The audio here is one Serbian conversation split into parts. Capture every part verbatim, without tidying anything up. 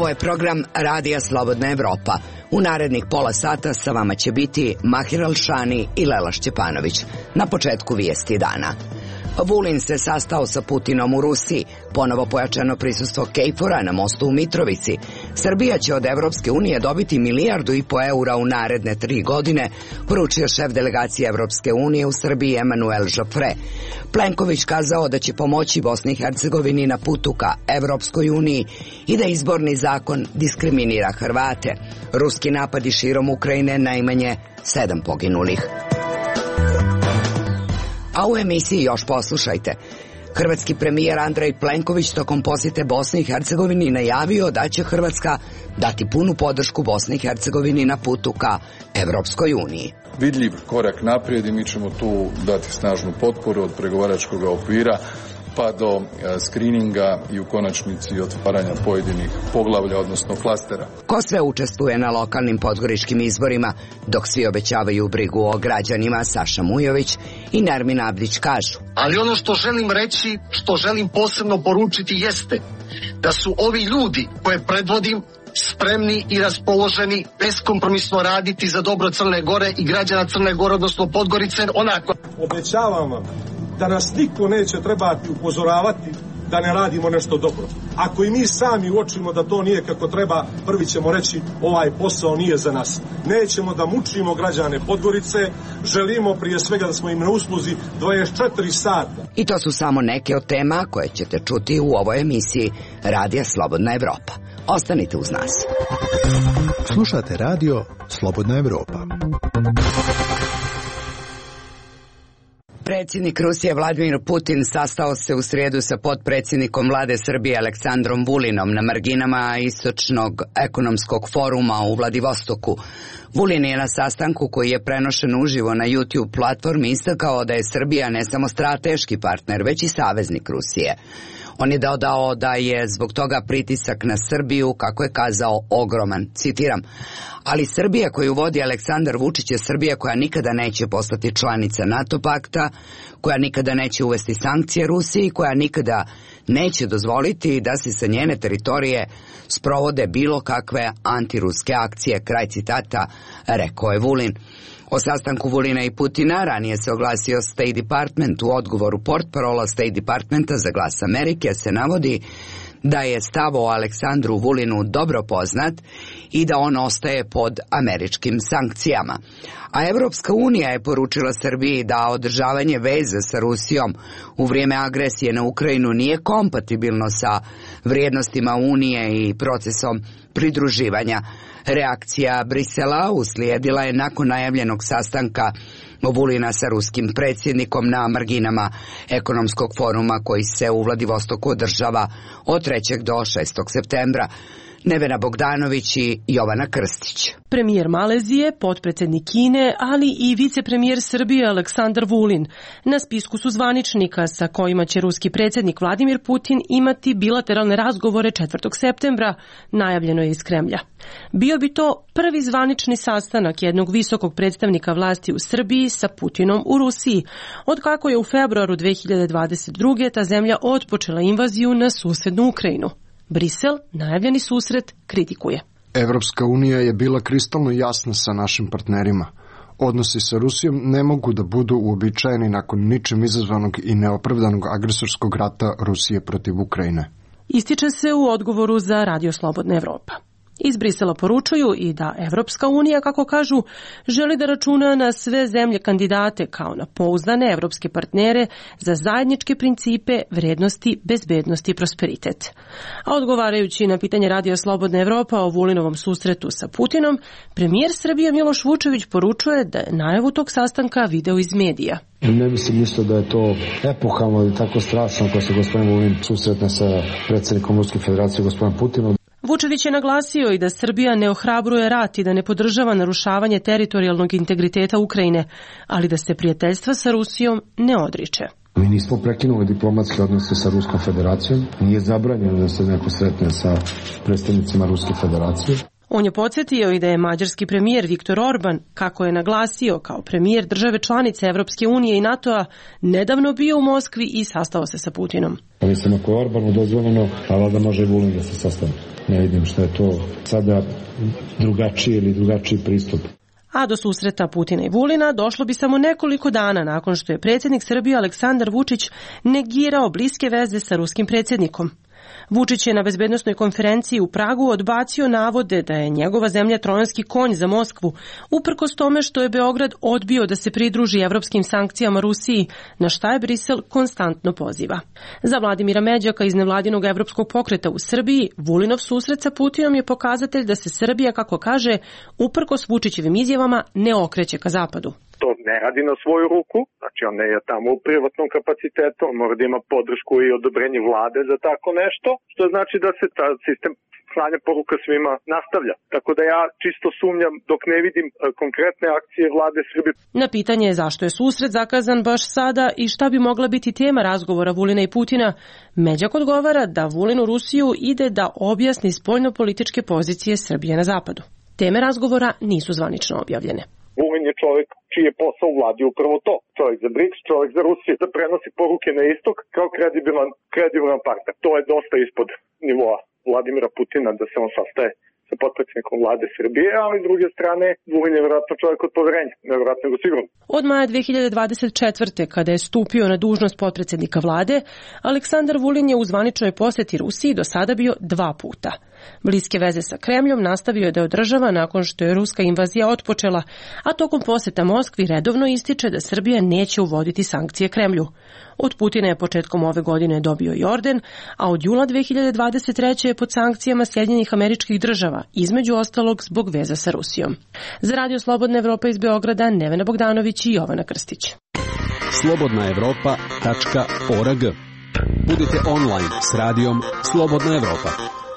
Ovo je program Radija Slobodna Evropa. U narednih pola sata sa vama će biti Mahir Alšani i Lela Šćepanović. Na početku vijesti dana. Vulin se sastao sa Putinom u Rusiji. Ponovo pojačano prisustvo KFOR-a na mostu u Mitrovici. Srbija će od Evropske unije dobiti milijardu i po eura u naredne tri godine, poručio šef delegacije Evropske unije u Srbiji Emanuel Joffre. Plenković kazao da će pomoći Bosni i Hercegovini na putu ka Evropskoj uniji i da izborni zakon diskriminira Hrvate. Ruski napadi širom Ukrajine, najmanje sedam poginulih. A u emisiji još poslušajte. Hrvatski premijer Andrej Plenković tokom posjete Bosni i Hercegovini najavio da će Hrvatska dati punu podršku Bosni i Hercegovini na putu ka Evropskoj uniji. Vidljiv korak naprijed i mi ćemo tu dati snažnu potporu od pregovaračkog okvira pa do skrininga i u konačnici otvaranja pojedinih poglavlja, odnosno klastera. Ko sve učestvuje na lokalnim podgoričkim izborima, dok svi obećavaju brigu o građanima, Saša Mujović i Nermin Abdić kažu. Ali ono što želim reći, što želim posebno poručiti jeste da su ovi ljudi koje predvodim spremni i raspoloženi beskompromisno raditi za dobro Crne Gore i građana Crne Gore, odnosno Podgorice, onako. Obećavam vam da nas niko neće trebati upozoravati da ne radimo nešto dobro. Ako i mi sami uočimo da to nije kako treba, prvi ćemo reći ovaj posao nije za nas. Nećemo da mučimo građane Podgorice, želimo prije svega da smo im na usluzi dvadeset četiri sata. I to su samo neke od tema koje ćete čuti u ovoj emisiji Radija Slobodna Evropa. Ostanite uz nas. Slušate radio Slobodna Evropa. Predsjednik Rusije Vladimir Putin sastao se u srijedu sa potpredsjednikom vlade Srbije Aleksandrom Vulinom na marginama Istočnog ekonomskog foruma u Vladivostoku. Vulin je na sastanku koji je prenošen uživo na YouTube platformi istakao da je Srbija ne samo strateški partner, već i saveznik Rusije. On je dodao da je zbog toga pritisak na Srbiju, kako je kazao, ogroman. Citiram, ali Srbija koju vodi Aleksandar Vučić je Srbija koja nikada neće postati članica NATO pakta, koja nikada neće uvesti sankcije Rusiji, koja nikada neće dozvoliti da se sa njene teritorije sprovode bilo kakve antiruske akcije. Kraj citata, rekao je Vulin. O sastanku Vulina i Putina ranije se oglasio State Department. U odgovoru portparola State Departmenta za Glas Amerike se navodi da je stav o Aleksandru Vulinu dobro poznat i da on ostaje pod američkim sankcijama. A Evropska unija je poručila Srbiji da održavanje veze sa Rusijom u vrijeme agresije na Ukrajinu nije kompatibilno sa vrijednostima Unije i procesom pridruživanja. Reakcija Brisela uslijedila je nakon najavljenog sastanka Vulina sa ruskim predsjednikom na marginama ekonomskog foruma koji se u Vladivostoku održava od trećeg do šestog septembra. Nevena Bogdanović i Jovana Krstić. Premijer Malezije, potpredsjednik Kine, ali i vicepremijer Srbije Aleksandar Vulin na spisku su zvaničnika sa kojima će ruski predsjednik Vladimir Putin imati bilateralne razgovore četvrtog septembra, najavljeno je iz Kremlja. Bio bi to prvi zvanični sastanak jednog visokog predstavnika vlasti u Srbiji sa Putinom u Rusiji, od kako je u februaru dve hiljade dvadeset druge ta zemlja otpočela invaziju na susednu Ukrajinu. Brisel najavljeni susret kritikuje. Evropska unija je bila kristalno jasna sa našim partnerima. Odnosi sa Rusijom ne mogu da budu uobičajeni nakon ničim izazvanog i neopravdanog agresorskog rata Rusije protiv Ukrajine. Ističe se u odgovoru za Radio Slobodna Evropa. Iz Brisela poručuju i da Evropska unija, kako kažu, želi da računa na sve zemlje kandidate kao na pouzdane evropske partnere za zajedničke principe, vrednosti, bezbednosti i prosperitet. A odgovarajući na pitanje Radio Slobodna Evropa o Vulinovom susretu sa Putinom, premijer Srbije Miloš Vučević poručuje da je najavu tog sastanka video iz medija. Ne mislim isto da je to epohalno ili tako strašno ako se gospodin Vulin susretne sa predsjednikom Ruske federacije gospodinom Putinom. Vučević je naglasio i da Srbija ne ohrabruje rat i da ne podržava narušavanje teritorijalnog integriteta Ukrajine, ali da se prijateljstva sa Rusijom ne odriče. Mi nismo prekinuli diplomatske odnose sa Ruskom federacijom, nije zabranjeno da se neko sretne sa predstavnicima Ruske federacije. On je podsjetio i da je mađarski premijer Viktor Orban, kako je naglasio kao premijer države članice Evropske unije i NATO-a, nedavno bio u Moskvi i sastao se sa Putinom. mislim, ako je Orbanu dozvoljeno, pa valjda može i Vulin da se sastane. Ne vidim što je to sada drugačiji ili drugačiji pristup. A do susreta Putina i Vulina došlo bi samo nekoliko dana nakon što je predsjednik Srbije Aleksandar Vučić negirao bliske veze sa ruskim predsjednikom. Vučić je na bezbednosnoj konferenciji u Pragu odbacio navode da je njegova zemlja trojanski konj za Moskvu, uprkos tome što je Beograd odbio da se pridruži evropskim sankcijama Rusiji, na šta je Brisel konstantno poziva. Za Vladimira Međaka iz nevladinog evropskog pokreta u Srbiji, Vulinov susret sa Putinom je pokazatelj da se Srbija, kako kaže, uprkos Vučićevim izjavama ne okreće ka zapadu. To ne radi na svoju ruku, znači on je tamo u privatnom kapacitetu, on mora da ima podršku i odobrenje vlade za tako nešto, što znači da se ta sistem slanja poruka svima nastavlja. Tako da ja čisto sumnjam dok ne vidim konkretne akcije vlade Srbije. Na pitanje je zašto je susret zakazan baš sada i šta bi mogla biti tema razgovora Vulina i Putina, Međak odgovara da Vulin u Rusiju ide da objasni spoljnopolitičke pozicije Srbije na zapadu. Teme razgovora nisu zvanično objavljene. Vulin je čovjek čiji je posao u vladi upravo to. Čovjek za BRICS, čovjek za Rusiju, da prenosi poruke na istok kao kredibilan, kredibilan partner. To je dosta ispod nivoa Vladimira Putina da se on sastaje sa potpredsjednikom vlade Srbije, ali s druge strane Vulin je vjerojatno čovjek od poverenja, nevjerojatno nego sigurno. Od maja dve hiljade dvadeset četvrte. kada je stupio na dužnost potpredsjednika vlade, Aleksandar Vulin je u zvaničnoj posjeti Rusiji do sada bio dva puta. Bliske veze sa Kremljom nastavio je da održava nakon što je ruska invazija otpočela, a tokom posjeta Moskvi redovno ističe da Srbija neće uvoditi sankcije Kremlju. Od Putina je početkom ove godine dobio i orden, a od jula dve hiljade dvadeset treće. je pod sankcijama Sjedinjenih Američkih Država, između ostalog zbog veza sa Rusijom. Za Radio Slobodna Evropa iz Beograda, Nevena Bogdanović i Jovana Krstić. slobodna evropa tačka org. Budite online s radijom Slobodna Evropa.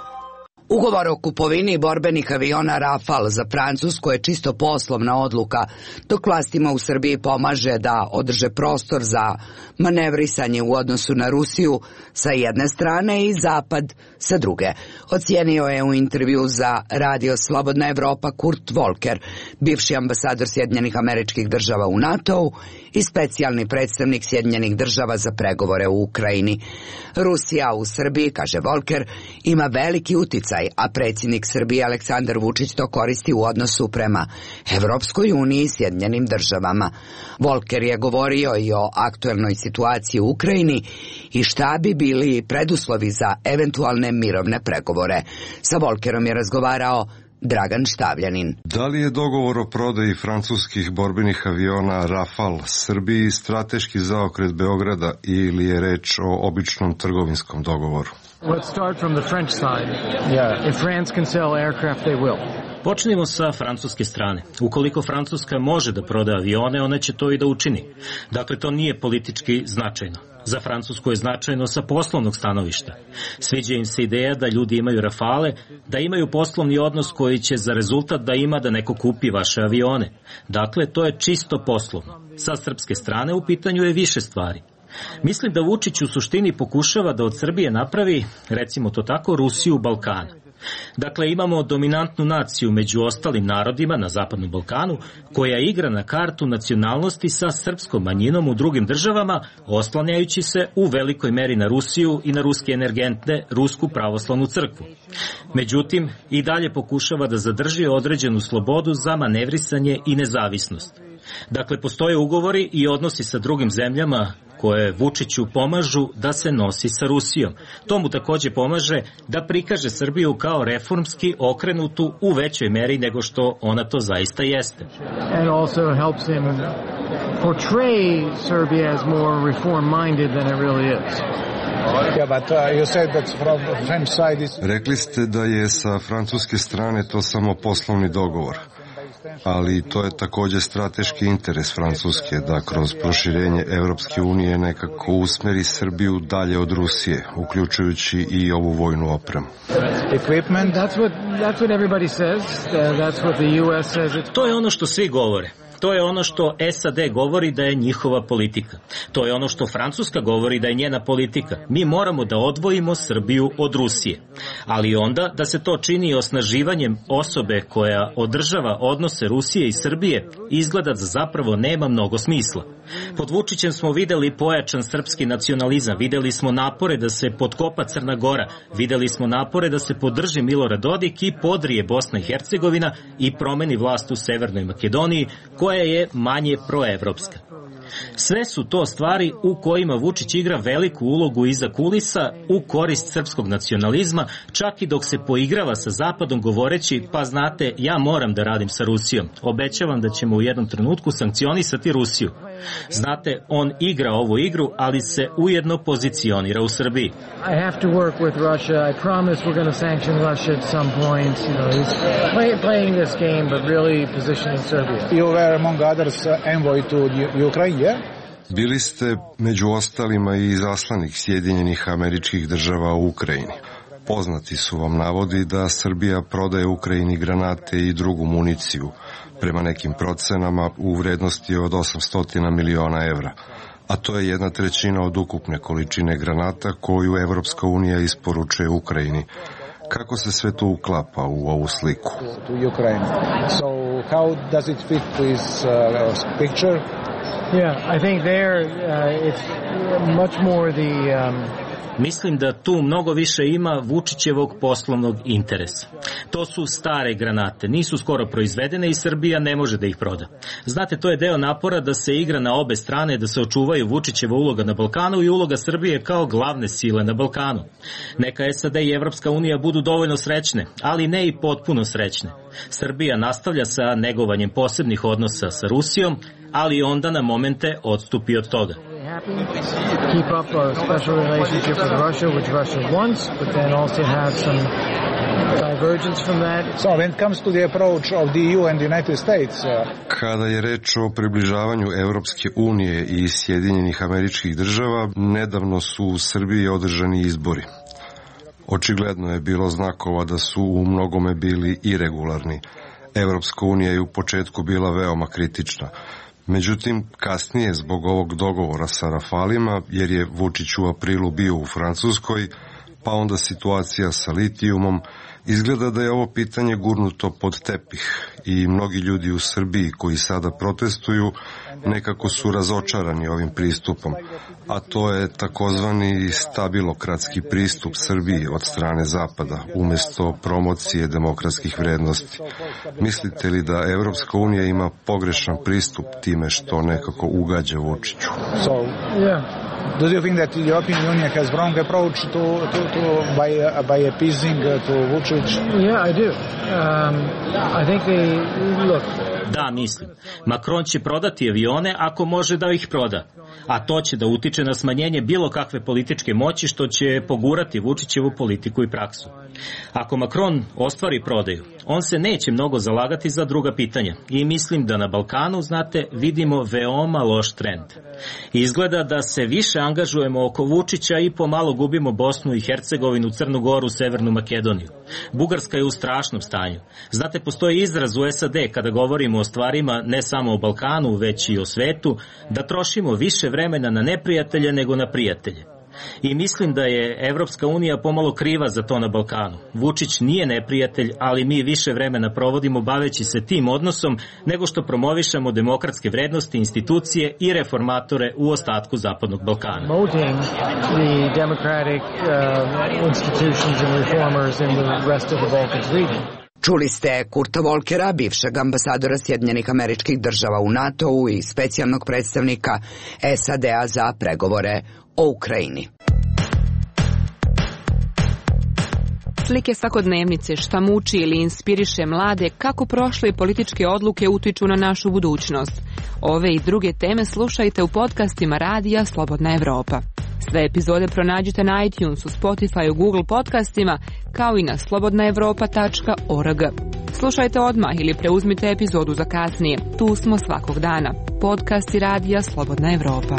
Ugovor o kupovini borbenih aviona Rafale za Francusku je čisto poslovna odluka, dok vlastima u Srbiji pomaže da održe prostor za manevrisanje u odnosu na Rusiju sa jedne strane i Zapad sa druge. Ocijenio je u intervju za Radio Slobodna Evropa Kurt Volker, bivši ambasador Sjedinjenih Američkih Država u NATO-u i specijalni predstavnik Sjedinjenih Država za pregovore u Ukrajini. Rusija u Srbiji, kaže Volker, ima veliki uticaj, a predsjednik Srbije Aleksandar Vučić to koristi u odnosu prema Evropskoj uniji i Sjedinjenim Državama. Volker je govorio i o aktuelnoj situaciji u Ukrajini i šta bi bili preduslovi za eventualne mirovne pregovore. Sa Volkerom je razgovarao Dragan Štavljanin. Da li je dogovor o prodaji francuskih borbenih aviona Rafale Srbiji strateški zaokret Beograda ili je reč o običnom trgovinskom dogovoru? Let's start from the French side. Yeah. If France can sell aircraft, they will. Počnimo sa francuske strane. Ukoliko Francuska može da proda avione, ona će to i da učini. Dakle, to nije politički značajno. Za Francusku je značajno sa poslovnog stanovišta. Sviđa im se ideja da ljudi imaju Rafale, da imaju poslovni odnos koji će za rezultat da ima da neko kupi vaše avione. Dakle, to je čisto poslovno. Sa srpske strane u pitanju je više stvari. Mislim da Vučić u suštini pokušava da od Srbije napravi, recimo to tako, Rusiju Balkana. Dakle, imamo dominantnu naciju među ostalim narodima na Zapadnom Balkanu, koja igra na kartu nacionalnosti sa srpskom manjinom u drugim državama, oslanjajući se u velikoj meri na Rusiju i na ruske energente, Rusku pravoslavnu crkvu. Međutim, i dalje pokušava da zadrži određenu slobodu za manevrisanje i nezavisnost. Dakle, postoje ugovori i odnosi sa drugim zemljama koje Vučiću pomažu da se nosi sa Rusijom. To mu takođe pomaže da prikaže Srbiju kao reformski okrenutu u većoj meri nego što ona to zaista jeste. And also helps him portray Serbia as more reform-minded than it really is. Rekli ste da je sa francuske strane to samo poslovni dogovor, ali to je takođe strateški interes Francuske da kroz proširenje Evropske unije nekako usmeri Srbiju dalje od Rusije, uključujući i ovu vojnu opremu. To je ono što svi govore. To je ono što S A D govori da je njihova politika. To je ono što Francuska govori da je njena politika. Mi moramo da odvojimo Srbiju od Rusije. Ali onda da se to čini osnaživanjem osobe koja održava odnose Rusije i Srbije, izgleda da zapravo nema mnogo smisla. Pod Vučićem smo videli pojačan srpski nacionalizam, videli smo napore da se potkopa Crna Gora, videli smo napore da se podrži Milorad Dodik i podrije Bosna i Hercegovina i promeni vlast u Severnoj Makedoniji, koja je manje proevropska. Sve su to stvari u kojima Vučić igra veliku ulogu iza kulisa u korist srpskog nacionalizma, čak i dok se poigrava sa Zapadom govoreći, pa znate, ja moram da radim sa Rusijom. Obećavam da ćemo u jednom trenutku sankcionisati Rusiju. Znate, on igra ovu igru, ali se ujedno pozicionira u Srbiji. I have to work with Russia. I promise we're going to sanction Russia at some point. You know, he's play, playing this game, but really positioning Serbia. You were among others envoy to Ukraine. Bili ste među ostalima i izaslanik Sjedinjenih Američkih Država u Ukrajini. Poznati su vam navodi da Srbija prodaje Ukrajini granate i drugu municiju, prema nekim procenama u vrednosti od osamsto miliona evra, a to je jedna trećina od ukupne količine granata koju Evropska unija isporučuje Ukrajini. Kako se sve to uklapa u ovu sliku? To Ukraine. So how does it fit to this uh, picture? Yeah, I think there uh, it's much more the um, Mislim da tu mnogo više ima Vučićevog poslovnog interesa. To su stare granate, nisu skoro proizvedene i Srbija ne može da ih proda. Znate, to je deo napora da se igra na obe strane, da se očuvaju Vučićeva uloga na Balkanu i uloga Srbije kao glavne sile na Balkanu. Neka S A D i Evropska unija budu dovoljno srećne, ali ne i potpuno srećne. Srbija nastavlja sa negovanjem posebnih odnosa sa Rusijom, ali onda na momente odstupi od toga. Keep up a special relationship with Russia, which Russia wants, but then also have some divergence from that. So when it comes to the approach of the E U and the United States, uh... Kada je reč o približavanju Evropske unije i Sjedinjenih Američkih Država, nedavno su u Srbiji održani izbori. Očigledno je bilo znakova da su u mnogome bili iregularni. Evropska unija je u početku bila veoma kritična. Međutim, kasnije, zbog ovog dogovora sa Rafalima, jer je Vučić u aprilu bio u Francuskoj, pa onda situacija sa litijumom, izgleda da je ovo pitanje gurnuto pod tepih i mnogi ljudi u Srbiji koji sada protestuju nekako su razočarani ovim pristupom, a to je takozvani stabilokratski pristup Srbiji od strane Zapada, umjesto promocije demokratskih vrednosti. Mislite li da Evropska unija ima pogrešan pristup time što nekako ugađa Vučiću? So, yeah. Do you think that the European Union has wrong approach to, to, to by, uh, by appeasing uh, to Vučić? Yeah, I do. Um, I think they, look. Da, mislim. Macron će prodati avione ako može da ih proda. A to će da utiče na smanjenje bilo kakve političke moći što će pogurati Vučićevu politiku i praksu. Ako Macron ostvari prodaju, on se neće mnogo zalagati za druga pitanja i mislim da na Balkanu, znate, vidimo veoma loš trend. Izgleda da se više angažujemo oko Vučića i pomalo gubimo Bosnu i Hercegovinu, Crnu Goru, Severnu Makedoniju. Bugarska je u strašnom stanju. Znate, postoji izraz u S A D kada govorimo o stvarima ne samo o Balkanu, već i o svetu, da trošimo više vremena na neprijatelje nego na prijatelje. I mislim da je Evropska unija pomalo kriva za to na Balkanu. Vučić nije neprijatelj, ali mi više vremena provodimo baveći se tim odnosom nego što promovišemo demokratske vrednosti, institucije i reformatore u ostatku Zapadnog Balkana. The democratic uh, institutions and reformers in the rest of the Balkans region. Čuli ste Kurta Volkera, bivšeg ambasadora Sjedinjenih Američkih Država u NATO-u i specijalnog predstavnika S A D-a za pregovore o Ukrajini. Slike svakodnevnice, šta muči ili inspiriše mlade, kako prošle političke odluke utiču na našu budućnost. Ove i druge teme slušajte u podcastima Radija Slobodna Evropa. Sve epizode pronađite na iTunesu, Spotifyu, Google podcastima, kao i na slobodna evropa tačka org. Slušajte odmah ili preuzmite epizodu za kasnije. Tu smo svakog dana. Podcasti Radija Slobodna Evropa.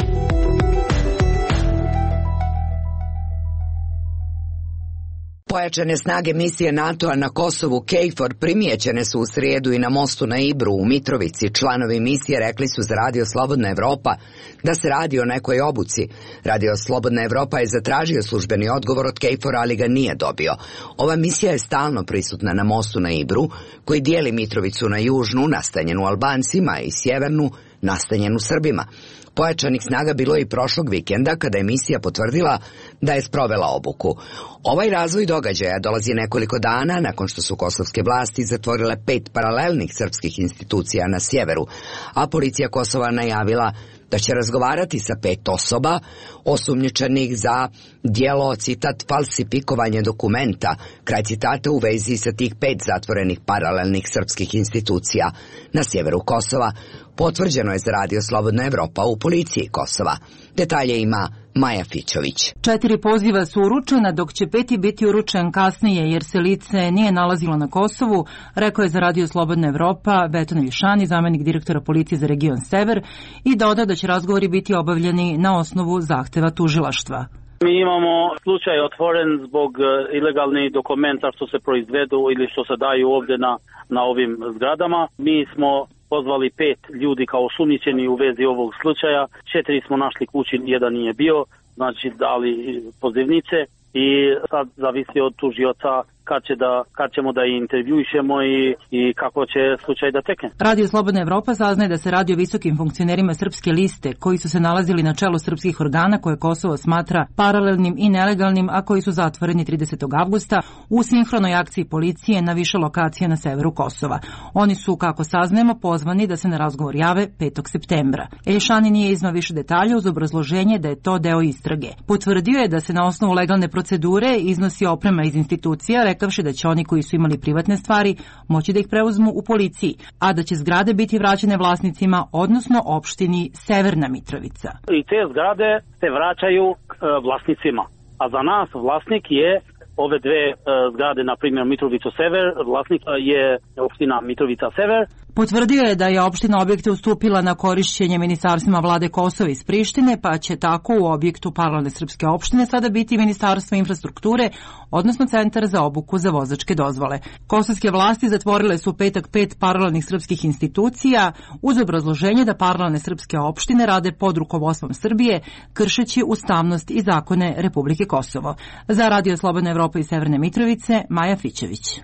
Pojačane snage misije NATO-a na Kosovu KFOR primijećene su u srijedu i na mostu na Ibru u Mitrovici. Članovi misije rekli su za Radio Slobodna Evropa da se radi o nekoj obuci. Radio Slobodna Evropa je zatražio službeni odgovor od KFOR-a, ali ga nije dobio. Ova misija je stalno prisutna na mostu na Ibru, koji dijeli Mitrovicu na južnu, nastanjenu Albancima, i sjevernu, nastanjenu Srbima. Pojačanih snaga bilo je i prošlog vikenda kada je misija potvrdila da je sprovela obuku. Ovaj razvoj događaja dolazi nekoliko dana nakon što su kosovske vlasti zatvorile pet paralelnih srpskih institucija na sjeveru, a policija Kosova najavila da će razgovarati sa pet osoba osumnjičenih za djelo, citat, falsifikovanje dokumenta, kraj citata, u vezi sa tih pet zatvorenih paralelnih srpskih institucija na sjeveru Kosova. Potvrđeno je za Radio Slobodna Evropa u policiji Kosova. Detalje ima Maja Fićović. Četiri poziva su uručena, dok će peti biti uručen kasnije jer se lice nije nalazilo na Kosovu, rekao je za Radio Slobodna Evropa Beton Višani, zamenik direktora policije za region Sever, i dodao da će razgovori biti obavljeni na osnovu zahteva tužilaštva. Mi imamo slučaj otvoren zbog ilegalnih dokumenta što se proizvedu ili što se daju ovdje na, na ovim zgradama. Mi smo pozvali pet ljudi kao osumnjičeni u vezi ovog slučaja. Četiri smo našli kući, jedan nije bio, znači dali pozivnice i sad zavisi od tužioca kad, će da, kad ćemo da intervjuišemo i, i kako će slučaj da tekne. Radio Slobodna Evropa saznaje da se radi o visokim funkcionerima Srpske liste koji su se nalazili na čelu srpskih organa koje Kosovo smatra paralelnim i nelegalnim, a koji su zatvoreni tridesetog avgusta u sinhronoj akciji policije na više lokacija na severu Kosova. Oni su, kako saznajemo, pozvani da se na razgovor jave petog septembra. Elšani nije iznao više detalja uz obrazloženje da je to deo istrage. Potvrdio je da se na osnovu legalne procedure iznosi oprema iz institucija, rekavši da će oni koji su imali privatne stvari moći da ih preuzmu u policiji, a da će zgrade biti vraćene vlasnicima, odnosno opštini Severna Mitrovica. I te zgrade se vraćaju e, vlasnicima, a za nas vlasnik je ove dve e, zgrade, na primjer Mitrovica Sever, vlasnik je opština Mitrovica Sever. Potvrdio je da je opština objekte ustupila na korišćenje ministarstvima vlade Kosova iz Prištine, pa će tako u objektu paralelne srpske opštine sada biti Ministarstvo infrastrukture, odnosno Centar za obuku za vozačke dozvole. Kosovske vlasti zatvorile su u petak pet paralelnih srpskih institucija uz obrazloženje da paralelne srpske opštine rade pod rukovodstvom Srbije, kršeći ustavnost i zakone Republike Kosovo. Za Radio Slobodna Evropa iz Severne Mitrovice, Maja Fićević.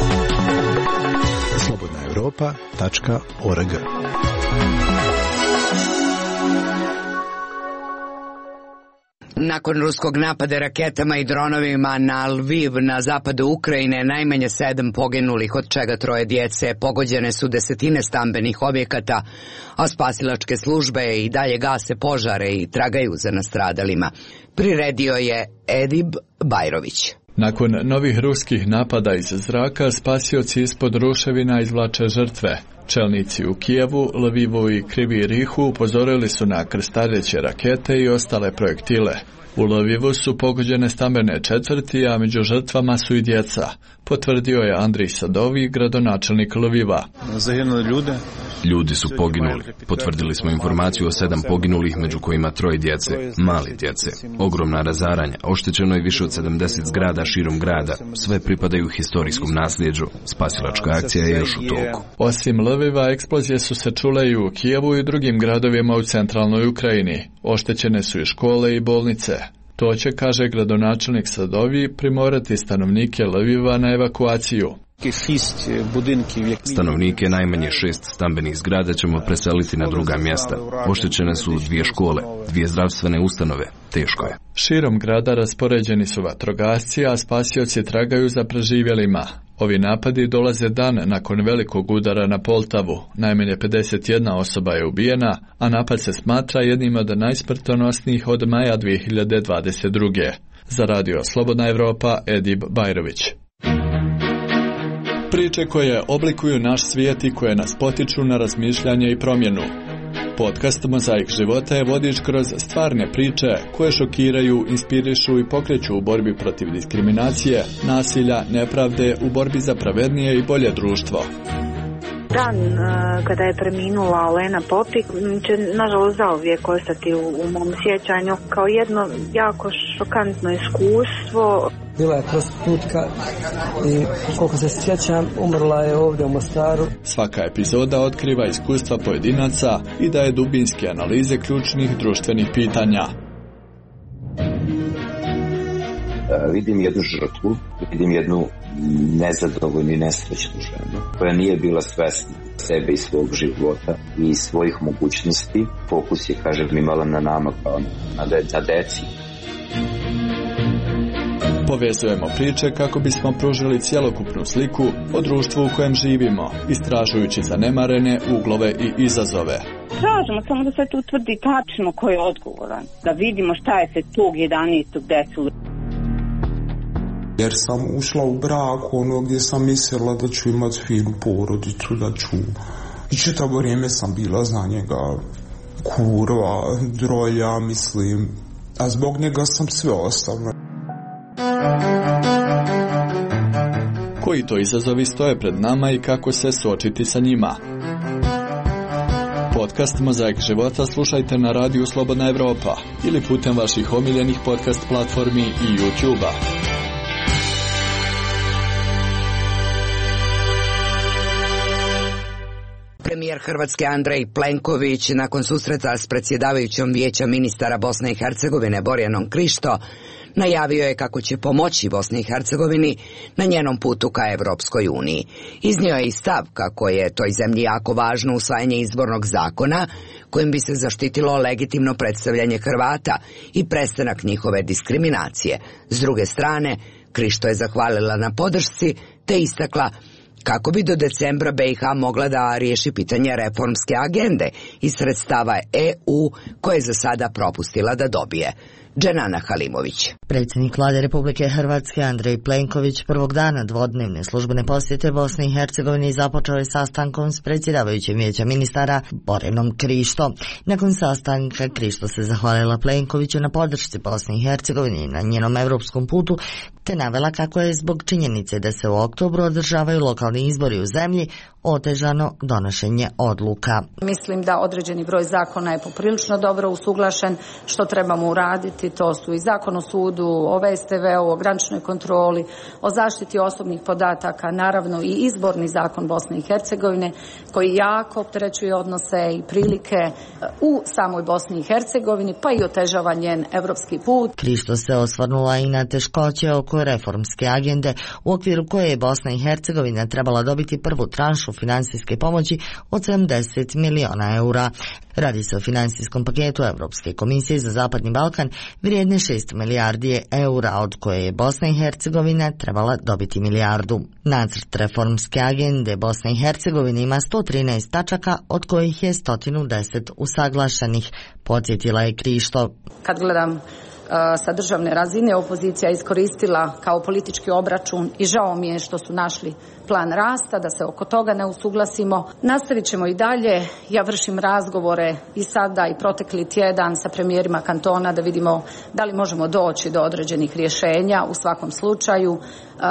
slobodna evropa tačka org. Nakon ruskog napada raketama i dronovima na Lviv na zapadu Ukrajine, najmanje sedam poginulih, od čega troje djece, pogođene su desetine stambenih objekata, a spasilačke službe i dalje gase požare i tragaju za nastradalima. Priredio je Edib Bajrović. Nakon novih ruskih napada iz zraka, spasioci ispod ruševina izvlače žrtve. Čelnici u Kijevu, Lvivu i Krivi Rihu upozorili su na krstareće rakete i ostale projektile. U Lvivu su pogođene stambene četvrti, a među žrtvama su i djeca, potvrdio je Andrij Sadovi, gradonačelnik Lviva. Ljudi su poginuli. Potvrdili smo informaciju o sedam poginulih, među kojima troje djece, mali djece. Ogromna razaranja, oštećeno je više od sedamdeset zgrada širom grada. Sve pripadaju historijskom nasljeđu. Spasilačka akcija je još u toku. Osim Lviva, eksplozije su se čule i u Kijevu i drugim gradovima u centralnoj Ukrajini. Oštećene su i škole i bolnice. To će, kaže gradonačelnik Sadovi, primorati stanovnike Lviva na evakuaciju. Stanovnike najmanje šest stambenih zgrada ćemo preseliti na druga mjesta. Oštećene su dvije škole, dvije zdravstvene ustanove. Teško je. Širom grada raspoređeni su vatrogasci, a spasioci tragaju za preživjelima. Ovi napadi dolaze dan nakon velikog udara na Poltavu. Najmanje pedeset jedna osoba je ubijena, a napad se smatra jednim od najsmrtonosnijih od maja dvije hiljade dvadeset druge. Za Radio Slobodna Evropa, Edib Bajrović. Priče koje oblikuju naš svijet i koje nas potiču na razmišljanje i promjenu. Podcast Mozaik života je vodič kroz stvarne priče koje šokiraju, inspirišu i pokreću u borbi protiv diskriminacije, nasilja, nepravde, u borbi za pravednije i bolje društvo. dan kada je preminula Olena Popik će nažalost zauvijek ostati u, u mom sjećanju kao jedno jako šokantno iskustvo. Bila je prostitutka i koliko se sjećam umrla je ovdje u Mostaru. Svaka epizoda otkriva iskustva pojedinaca i daje dubinske analize ključnih društvenih pitanja. Vidim jednu žrtvu, vidim jednu nezadovoljnu i nesrećnu ženu koja nije bila svesna sebe i svog života i svojih mogućnosti. Fokus je, kažem, imala na nama kao na, de, na deci. Povezujemo priče kako bismo pružili cjelokupnu sliku o društvu u kojem živimo, istražujući zanemarene uglove i izazove. Tražimo samo da se tu utvrdi tačno ko je odgovoran, da vidimo šta je se tog jedanaestog desilo. Jer sam ušla u brak ono gdje sam mislila da ću imati finu porodicu, da ću... I čitavo vrijeme sam bila za njega kurva, drolja, mislim, a zbog njega sam sve ostavila. Koji to izazovi stoje pred nama i kako se suočiti sa njima? Podcast Mozaik života slušajte na radiju Slobodna Evropa ili putem vaših omiljenih podcast platformi i YouTube-a. Premijer Hrvatske Andrej Plenković nakon susreta s predsjedavajućom Vijeća ministara Bosne i Hercegovine Borjanom Krišto najavio je kako će pomoći Bosni i Hercegovini na njenom putu ka Evropskoj uniji. Iznio je i stav kako je toj zemlji jako važno usvajanje izbornog zakona kojim bi se zaštitilo legitimno predstavljanje Hrvata i prestanak njihove diskriminacije. S druge strane, Krišto je zahvalila na podršci te istakla kako bi do decembra B i H mogla da riješi pitanje reformske agende iz sredstava E U koje je za sada propustila da dobije. Dženana Halimović. Predsjednik Vlade Republike Hrvatske Andrej Plenković prvog dana dvodnevne službene posjete Bosni i Hercegovini započeo je sastankom s predsjedavajućim Vijeća ministara Borjanom Krišto. Nakon sastanka Krišto se zahvalila Plenkoviću na podršci Bosni i Hercegovini na njenom europskom putu, te navela kako je zbog činjenice da se u oktobru održavaju lokalni izbori u zemlji otežano donošenje odluka. Mislim da određeni broj zakona je poprilično dobro usuglašen, što trebamo uraditi, to su i zakon o sudu, o V S T V-u, o graničnoj kontroli, o zaštiti osobnih podataka, naravno i izborni zakon Bosne i Hercegovine koji jako opterećuje odnose i prilike u samoj Bosni i Hercegovini, pa i otežava njen evropski put. Krišto se osvrnula i na teškoće oko reformske agende u okviru koje je Bosna i Hercegovina trebala dobiti prvu tranšu finansijske pomoći od sedamdeset miliona eura. Radi se o finansijskom paketu Evropske komisije za Zapadni Balkan vrijedne šest milijardi eura, od koje je Bosna i Hercegovina trebala dobiti milijardu. Nacrt reformske agende Bosne i Hercegovine ima sto trinaest tačaka, od kojih je sto deset usaglašenih, podsjetila je Krišto. Kad gledam sa državne razine, opozicija iskoristila kao politički obračun i žao mi je što su našli plan rasta, da se oko toga ne usuglasimo. Nastavit ćemo i dalje. Ja vršim razgovore i sada i protekli tjedan sa premijerima kantona da vidimo da li možemo doći do određenih rješenja u svakom slučaju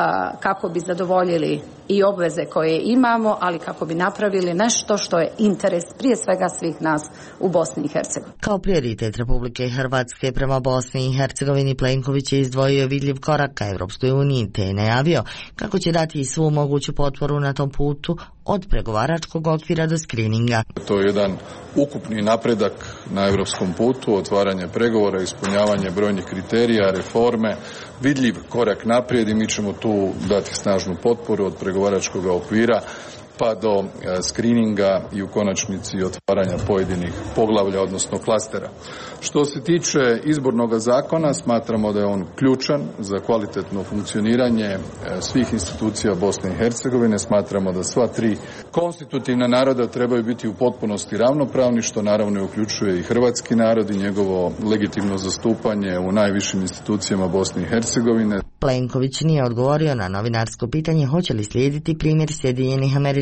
kako bi zadovoljili i obveze koje imamo, ali kako bi napravili nešto što je interes prije svega svih nas u Bosni i Hercegovini. Kao prioritet Republike Hrvatske prema Bosni i Hercegovini Plenković je izdvojio vidljiv korak ka Evropskoj uniji, te je najavio kako će dati svu moguću potporu na tom putu od pregovaračkog okvira do skrininga. To je jedan ukupni napredak na evropskom putu, otvaranje pregovora, ispunjavanje brojnih kriterija, reforme, vidljiv korak naprijed i mi ćemo tu dati snažnu potporu od pregovaračkog okvira pa do skrininga i u konačnici otvaranja pojedinih poglavlja, odnosno klastera. Što se tiče izbornog zakona, smatramo da je on ključan za kvalitetno funkcioniranje svih institucija Bosne i Hercegovine. Smatramo da sva tri konstitutivna naroda trebaju biti u potpunosti ravnopravni, što naravno uključuje i hrvatski narod i njegovo legitimno zastupanje u najvišim institucijama Bosne i Hercegovine. Plenković nije odgovorio na novinarsko pitanje hoće li slijediti primjer Sjedinjenih Američkih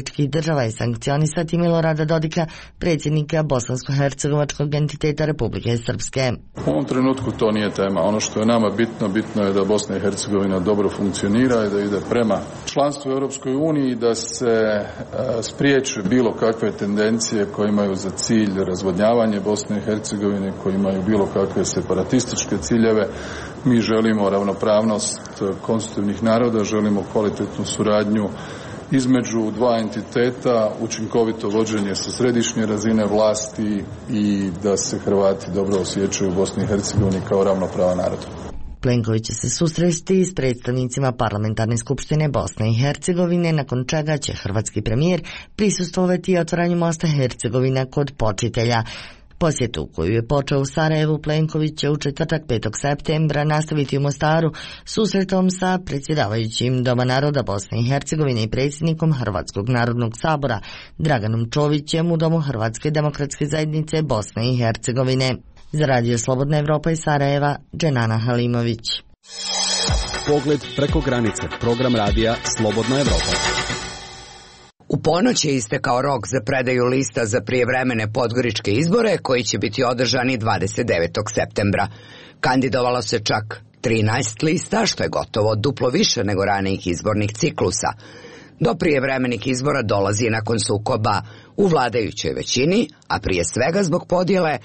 američkih država i sankcionisati Milorada Dodika, predsjednika bosansko-hercegovačkog entiteta Republike Srpske. U ovom trenutku to nije tema. Ono što je nama bitno, bitno je da Bosna i Hercegovina dobro funkcionira i da ide prema članstvu u Europskoj uniji i da se spriječe bilo kakve tendencije koje imaju za cilj razvodnjavanje Bosne i Hercegovine, koje imaju bilo kakve separatističke ciljeve. Mi želimo ravnopravnost konstitutivnih naroda, želimo kvalitetnu suradnju između dva entiteta, učinkovito vođenje sa središnje razine vlasti i da se Hrvati dobro osjećaju u Bosni i Hercegovini kao ravnopravan narod. Plenković će se susresti s predstavnicima Parlamentarne skupštine Bosne i Hercegovine, nakon čega će hrvatski premijer prisustvovati otvaranju mosta Hercegovina kod Počitelja. Posjetu koju je počeo u Sarajevu, Plenković će u četvrtak petog septembra nastaviti u Mostaru susretom sa predsjedavajućim Doma naroda Bosne i Hercegovine i predsjednikom Hrvatskog narodnog sabora Draganom Čovićem u Domu Hrvatske demokratske zajednice Bosne i Hercegovine. Za Radio Slobodna Evropa iz Sarajeva, Dženana Halimović. Pogled preko granice, program radija Slobodna Evropa. U ponoć je istekao rok za predaju lista za prijevremene podgoričke izbore koji će biti održani dvadeset devetog septembra. Kandidovalo se čak trinaest lista, što je gotovo duplo više nego ranijih izbornih ciklusa. Do prijevremenih izbora dolazi nakon sukoba u vladajućoj većini, a prije svega zbog podjele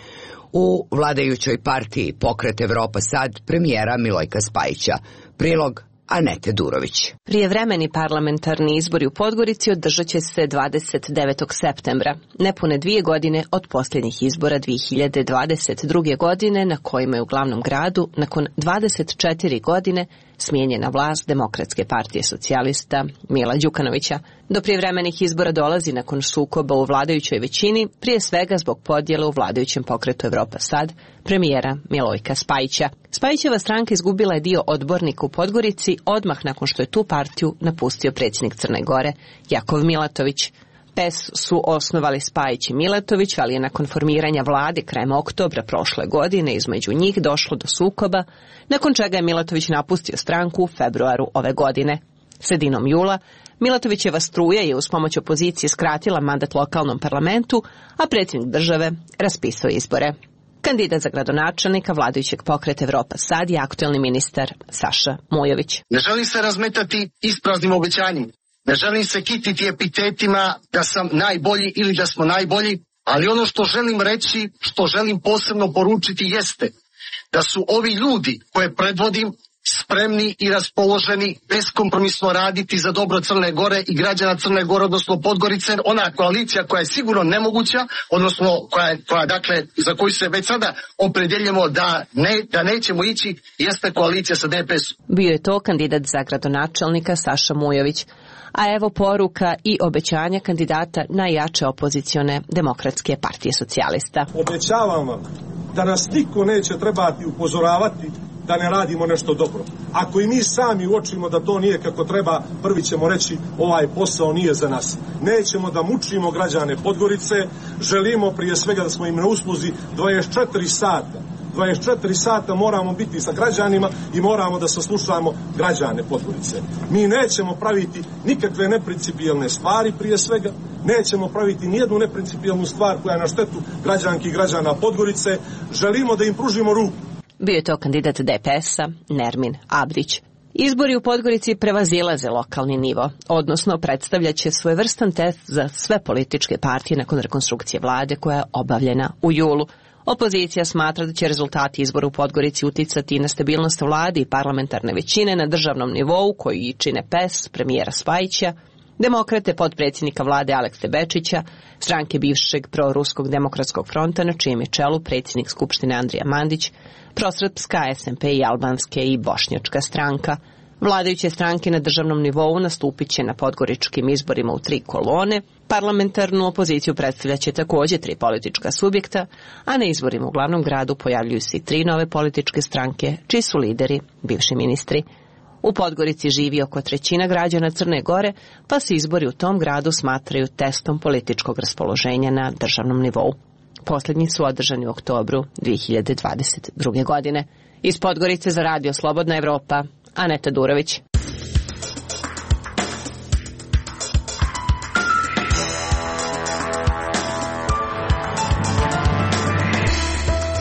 u vladajućoj partiji Pokret Evropa Sad premijera Milojka Spajića. Prilog Anete Durović. Prijevremeni parlamentarni izbori u Podgorici održat će se dvadeset devetog septembra, nepune dvije godine od posljednjih izbora dvije hiljade dvadeset druge. godine, na kojima je u glavnom gradu, nakon dvadeset četiri godine, smijenjena vlast Demokratske partije socijalista Mila Đukanovića. Do prijevremenih izbora dolazi nakon sukoba u vladajućoj većini, prije svega zbog podjela u vladajućem Pokretu Evropa Sad, premijera Milojka Spajića. Spajićeva stranka izgubila je dio odbornika u Podgorici odmah nakon što je tu partiju napustio predsjednik Crne Gore Jakov Milatović. P E S su osnovali Spajić i Milatović, ali je nakon formiranja vlade krajem oktobra prošle godine između njih došlo do sukoba, nakon čega je Milatović napustio stranku u februaru ove godine. Sredinom jula Milatovićeva struja je uz pomoć opozicije skratila mandat lokalnom parlamentu, a predsjednik države raspisao izbore. Kandidat za gradonačelnika vladajućeg Pokreta Evropa Sad je aktuelni ministar Saša Mujović. Ne želim se razmetati ispraznim obećanjima. Ne želim se kititi epitetima da sam najbolji ili da smo najbolji, ali ono što želim reći, što želim posebno poručiti jeste da su ovi ljudi koje predvodim spremni i raspoloženi beskompromisno raditi za dobro Crne Gore i građana Crne Gore, odnosno Podgorice. Ona koalicija koja je sigurno nemoguća, odnosno koja, koja dakle, za koju se već sada opredjeljujemo da, ne, da nećemo ići, jeste koalicija sa D P S-om. Bio je to kandidat za gradonačelnika Saša Mujović. A evo poruka i obećanja kandidata najjače opozicione Demokratske partije socijalista. Obećavam vam da nas niko neće trebati upozoravati da ne radimo nešto dobro. Ako i mi sami uočimo da to nije kako treba, prvi ćemo reći ovaj posao nije za nas. Nećemo da mučimo građane Podgorice, želimo prije svega da smo im na usluzi dvadeset četiri sata. dvadeset četiri sata moramo biti sa građanima i moramo da saslušamo građane Podgorice. Mi nećemo praviti nikakve neprincipijelne stvari prije svega, nećemo praviti nijednu neprincipijelnu stvar koja je na štetu građanki i građana Podgorice, želimo da im pružimo ruku. Bio je to kandidat D P S-a Nermin Abdić. Izbori u Podgorici prevazilaze lokalni nivo, odnosno predstavljaće svojevrstan test za sve političke partije nakon rekonstrukcije vlade koja je obavljena u julu. Opozicija smatra da će rezultati izbora u Podgorici uticati na stabilnost vlade i parlamentarne većine na državnom nivou koji čine P E S, premijera Spajića, Demokrate podpredsjednika vlade Alekse Bečića, stranke bivšeg proruskog demokratskog fronta na čijem je čelu predsjednik Skupštine Andrija Mandić, prosrpska, S N P i albanske i bošnjačka stranka. Vladajuće stranke na državnom nivou nastupit će na podgoričkim izborima u tri kolone, parlamentarnu opoziciju predstavljaće također tri politička subjekta, a na izborima u glavnom gradu pojavljuju se i tri nove političke stranke, čiji su lideri bivši ministri. U Podgorici živi oko trećina građana Crne Gore, pa se izbori u tom gradu smatraju testom političkog raspoloženja na državnom nivou. Posljednji su održani u oktobru dvije hiljade dvadeset druge. godine. Iz Podgorice za Radio Slobodna Evropa, Aneta Durović.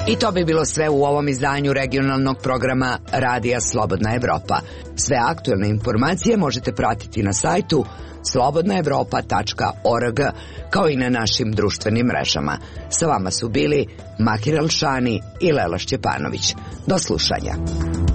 I to bi bilo sve u ovom izdanju regionalnog programa Radija Slobodna Evropa. Sve aktuelne informacije možete pratiti na sajtu slobodna evropa tačka org kao i na našim društvenim mrežama. Sa vama su bili Mahir Alšani i Lela Šćepanović. Do slušanja.